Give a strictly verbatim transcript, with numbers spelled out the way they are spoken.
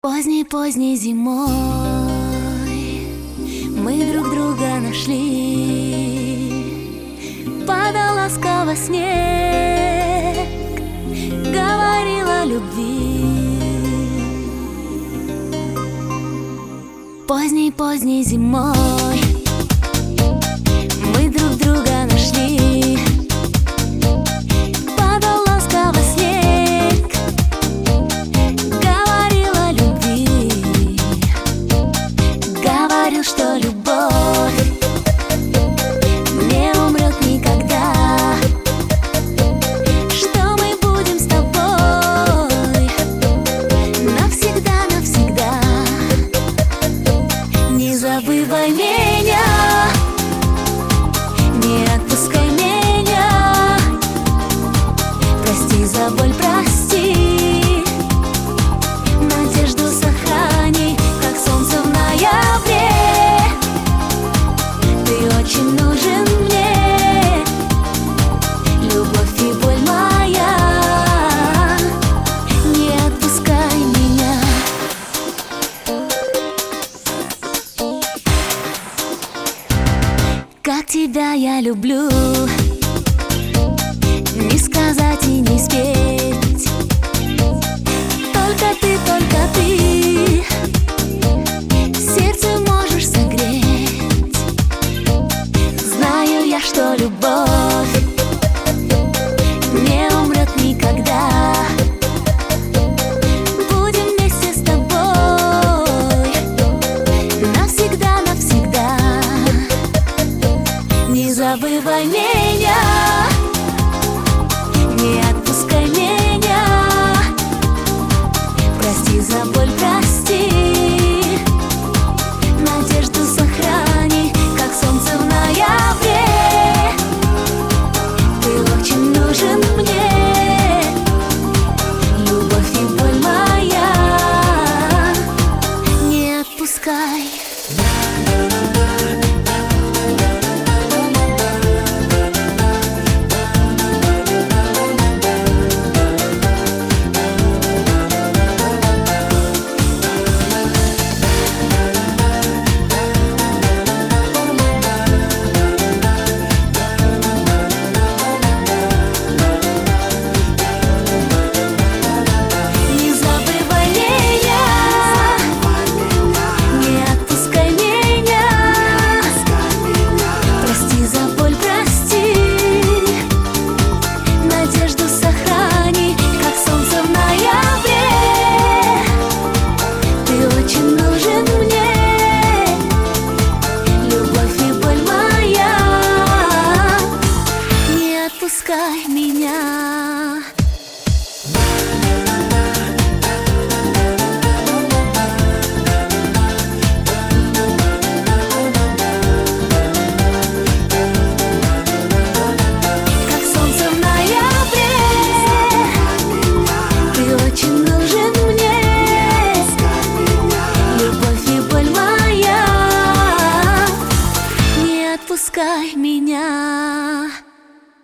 Поздней-поздней зимой мы друг друга нашли. Падал ласково снег, говорил о любви. Поздней-поздней зимой мы друг друга нашли. Падал ласково снег, говорил о любви. Говорил, что любовь не умрет никогда, что мы будем с тобой навсегда, навсегда. Не забывай меня, не отпускай меня. Прости за боль, прости. Надежду сохрани, как солнце в ноябре. Ты очень нужен мне, любовь и боль моя. Не отпускай меня. Как тебя я люблю, не сказать и не спеть. Только ты, только ты сердце можешь согреть. Знаю я, что любовь не умрет никогда. Будем вместе с тобой навсегда, навсегда. Не забывай меня, не отпускай меня. Прости за боль, прости. Надежду сохрани, как солнце в ноябре. Ты очень нужен мне, любовь и боль моя. Не отпускай. Пускай меня.